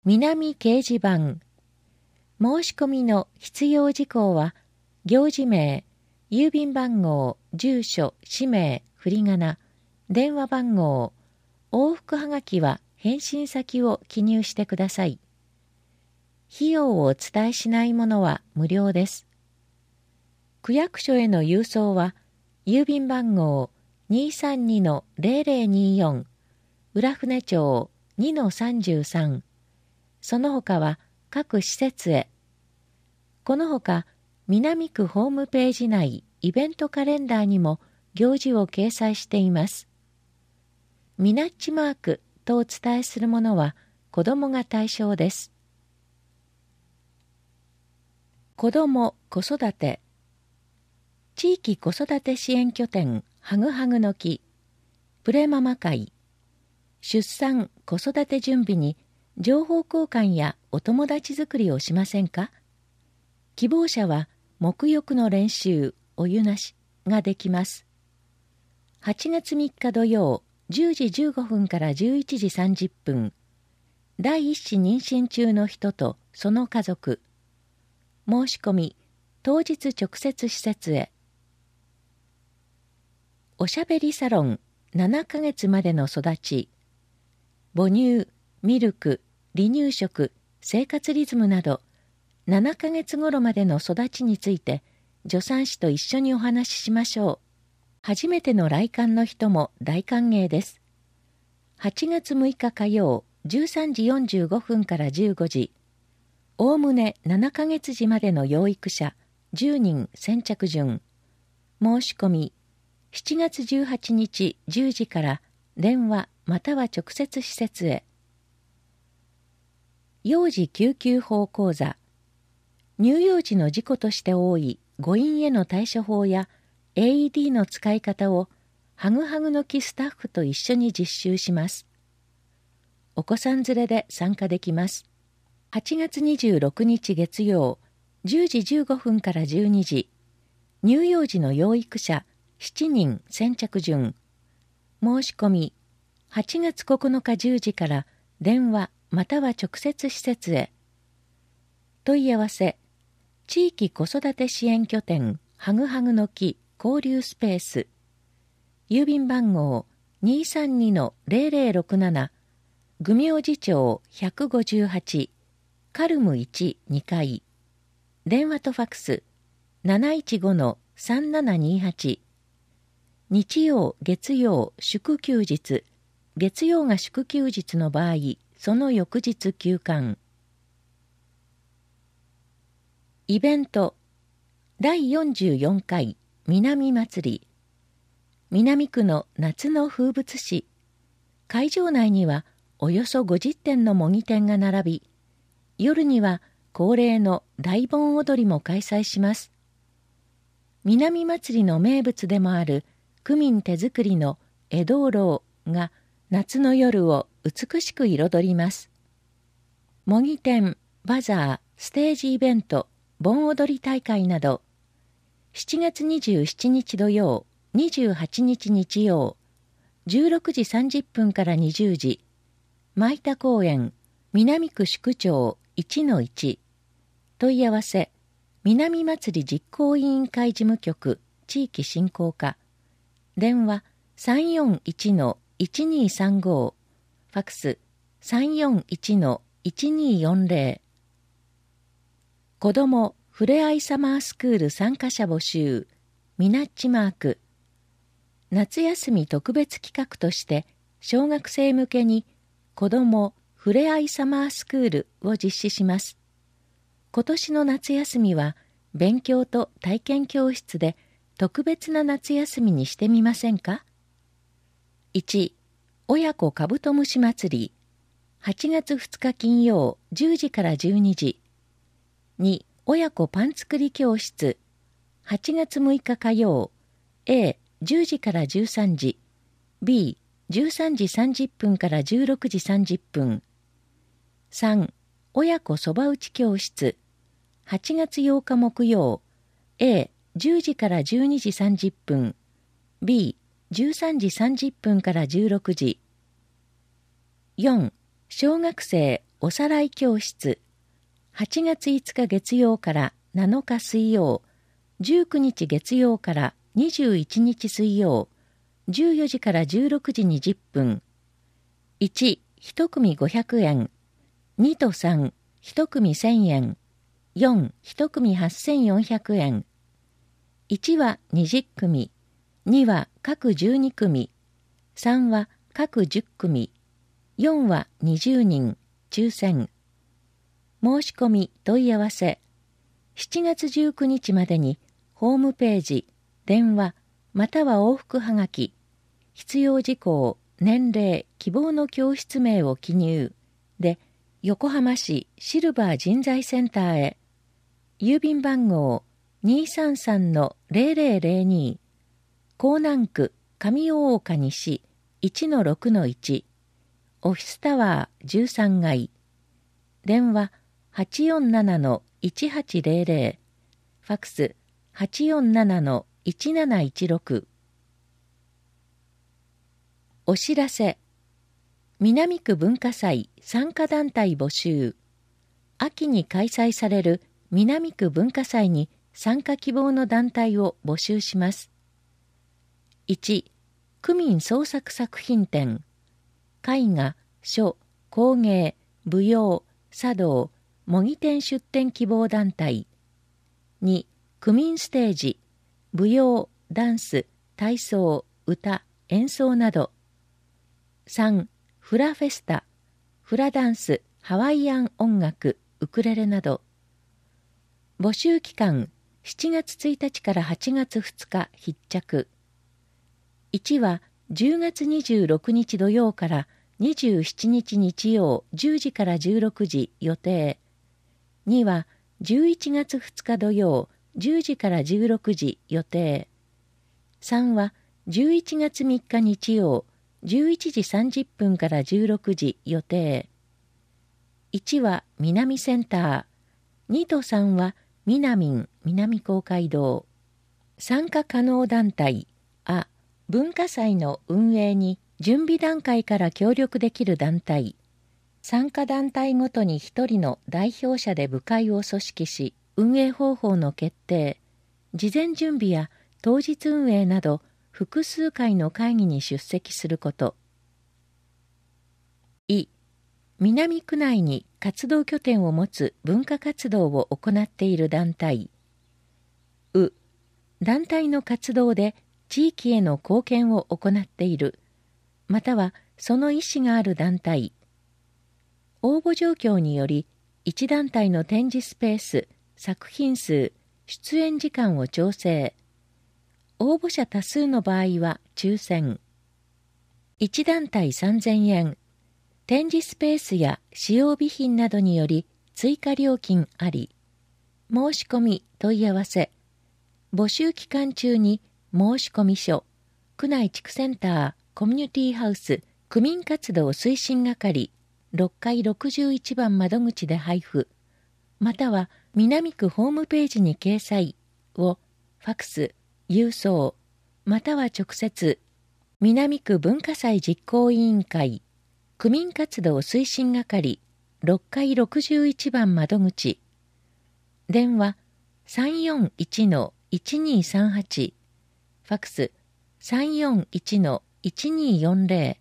南掲示板。申し込みの必要事項は、行事名、郵便番号、住所、氏名、振り仮名、電話番号、往復はがきは返信先を記入してください。費用をお伝えしないものは無料です。区役所への郵送は、郵便番号 232-0024 浦船町 2-33、その他は各施設へ。このほか、南区ホームページ内イベントカレンダーにも行事を掲載しています。ミナッチマークとお伝えするものは子どもが対象です。子ども・子育て。地域子育て支援拠点はぐはぐの木、プレママ会。出産・子育て準備に情報交換やお友達作りをしませんか？希望者は沐浴の練習、お湯なしができます。8月3日土曜、10時15分から11時30分。第一子妊娠中の人とその家族。申し込み、当日直接施設へ。おしゃべりサロン、7ヶ月までの育ち。母乳、ミルク、離乳食、生活リズムなど、7ヶ月頃までの育ちについて、助産師と一緒にお話ししましょう。初めての来館の人も大歓迎です。8月6日火曜、13時45分から15時。おおむね7ヶ月時までの養育者、10人先着順。申し込み、7月18日10時から電話または直接施設へ。幼児救急法講座。乳幼児の事故として多い誤飲への対処法や AED の使い方をはぐはぐの木スタッフと一緒に実習します。お子さん連れで参加できます。8月26日月曜、10時15分から12時。乳幼児の養育者7人先着順。申し込み、8月9日10時から電話または直接施設へ。問い合わせ、地域子育て支援拠点はぐはぐの木交流スペース。郵便番号 232-0067 愚明寺町158カルム1、2階。電話とファクス 715-3728。日曜、月曜、祝休日。月曜が祝休日の場合、その翌日休館。イベント。第44回南祭り。南区の夏の風物詩。会場内にはおよそ50店の模擬店が並び、夜には恒例の大盆踊りも開催します。南祭りの名物でもある区民手作りの江戸ろうが夏の夜を美しく彩ります。模擬店、バザー、ステージイベント、盆踊り大会など、7月27日土曜、28日日曜、16時30分から20時、舞田公園、南区宿町1-1。問い合わせ、南祭り実行委員会事務局地域振興課。電話341-1235。ファクス341-1240。子どもふれあいサマースクール参加者募集。ミナッチマーク。夏休み特別企画として小学生向けに子どもふれあいサマースクールを実施します。今年の夏休みは勉強と体験教室で特別な夏休みにしてみませんか？ 1. 親子カブトムシ祭り。8月2日金曜10時から12時。2. 親子パン作り教室。8月6日火曜 A10 時から13時 B13 時30分から16時30分。3. 親子そば打ち教室。8月8日木曜 A10 時から12時30分 B13 時30分から16時。4. 小学生おさらい教室、8月5日月曜から7日水曜、19日月曜から21日水曜、14時から16時20分。1、1組500円。2と3、1組1000円。4、1組8400円。1は20組。2は各12組。3は各10組。4は20人。抽選。申し込み問い合わせ。7月19日までにホームページ、電話、または往復はがき、必要事項、年齢、希望の教室名を記入で、横浜市シルバー人材センターへ。郵便番号 233-0002 港南区上大岡西 1-6-1 オフィスタワー13階。電話 847-1800 ファクス 847-1716。お知らせ。南区文化祭参加団体募集。秋に開催される南区文化祭に参加希望の団体を募集します。1、区民創作作品展。絵画、書、工芸、舞踊、茶道、模擬店出展希望団体。2、区民ステージ。舞踊、ダンス、体操、歌、演奏など。3、フラフェスタ。フラダンス、ハワイアン音楽、ウクレレなど。募集期間、7月1日から8月2日必着。1は10月26日土曜から27日日曜10時から16時予定。2は11月2日土曜10時から16時予定。3は11月3日日曜11時30分から16時予定。1は南センター。2と3は南公会堂。参加可能団体。あ、文化祭の運営に準備段階から協力できる団体。参加団体ごとに一人の代表者で部会を組織し、運営方法の決定、事前準備や当日運営など複数回の会議に出席すること。南区内に活動拠点を持つ文化活動を行っている団体。団体の活動で地域への貢献を行っている、またはその意思がある団体。応募状況により、1団体の展示スペース、作品数、出演時間を調整。応募者多数の場合は抽選。1団体3000円。展示スペースや使用備品などにより追加料金あり。申し込み問い合わせ。募集期間中に申込書、区内地区センター、コミュニティハウス、区民活動推進係、6階61番窓口で配布、または南区ホームページに掲載をファクス、郵送、または直接、南区文化祭実行委員会、区民活動推進係、6階61番窓口、電話 341-1238、ファクス 341-1240。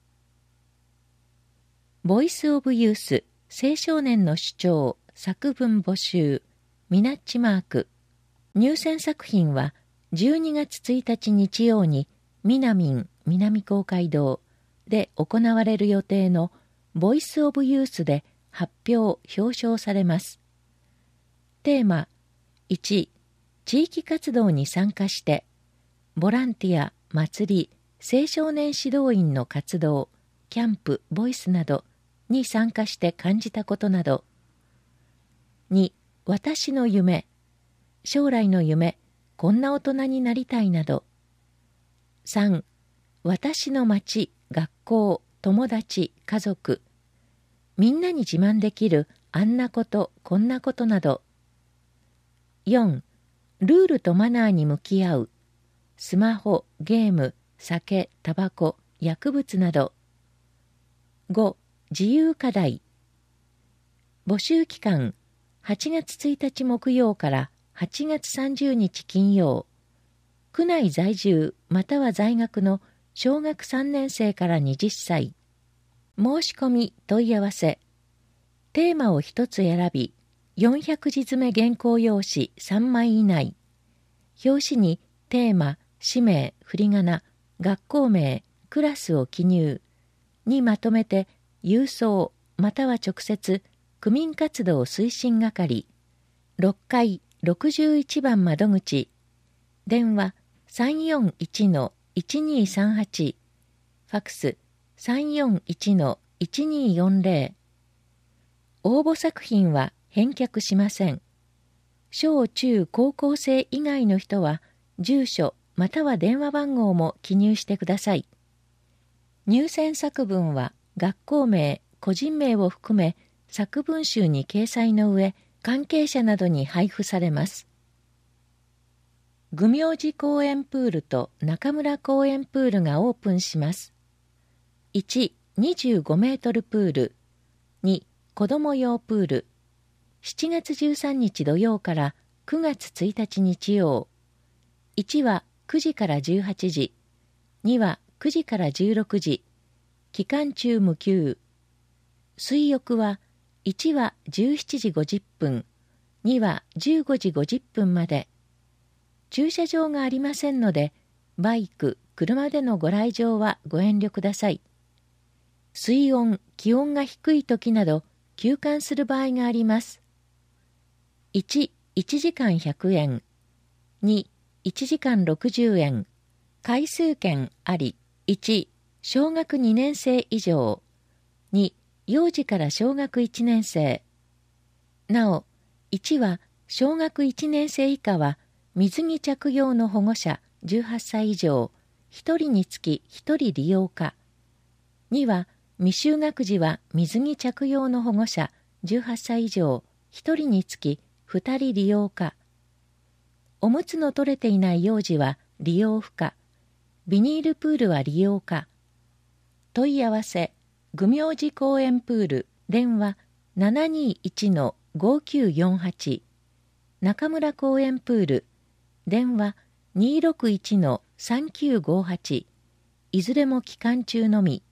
ボイスオブユース青少年の主張作文募集ミナッチマーク。入選作品は12月1日日曜に南公会堂で行われる予定のボイスオブユースで発表・表彰されます。テーマ1、地域活動に参加してボランティア、祭り、青少年指導員の活動、キャンプ、ボイスなどに参加して感じたことなど。2、私の夢、将来の夢、こんな大人になりたいなど。3、私の町、学校、友達、家族、みんなに自慢できるあんなこと、こんなことなど。4、ルールとマナーに向き合う、スマホ、ゲーム、酒、タバコ、薬物など。5、自由課題。 募集期間8月1日木曜から8月30日金曜。区内在住または在学の小学3年生から20歳。申し込み問い合わせ。テーマを一つ選び、400字詰め原稿用紙3枚以内。表紙にテーマ、氏名、振り仮名、学校名、クラスを記入にまとめて郵送または直接区民活動推進係6階61番窓口電話 341-1238 ファクス 341-1240 応募作品は返却しません。小中高校生以外の人は住所または電話番号も記入してください。入選作文は学校名、個人名を含め作文集に掲載の上、関係者などに配布されます。愚明寺公園プールと中村公園プールがオープンします。1、25メートルプール。2、子供用プール。7月13日土曜から9月1日日曜。1は9時から18時。2は9時から16時。期間中無休。水浴は1は17時50分。2は15時50分まで。駐車場がありませんので、バイク、車でのご来場はご遠慮ください。水温、気温が低い時など、休館する場合があります。1、1時間100円。2、1時間60円。回数券あり。1、小学2年生以上。2、幼児から小学1年生。なお、1は小学1年生以下は水着着用の保護者18歳以上、1人につき1人利用可。2は未就学児は水着着用の保護者18歳以上、1人につき2人利用可。おむつの取れていない幼児は利用不可。ビニールプールは利用可。問い合わせ、愚明寺公園プール、電話 721-5948。中村公園プール、電話 261-3958。いずれも期間中のみ。